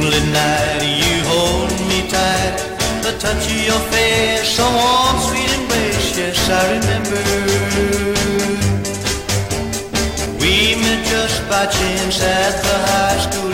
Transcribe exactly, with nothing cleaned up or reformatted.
moonlit night, you holding me tight, the touch of your face, some warm sweet embrace, yes I remember. We met just by chance at the high school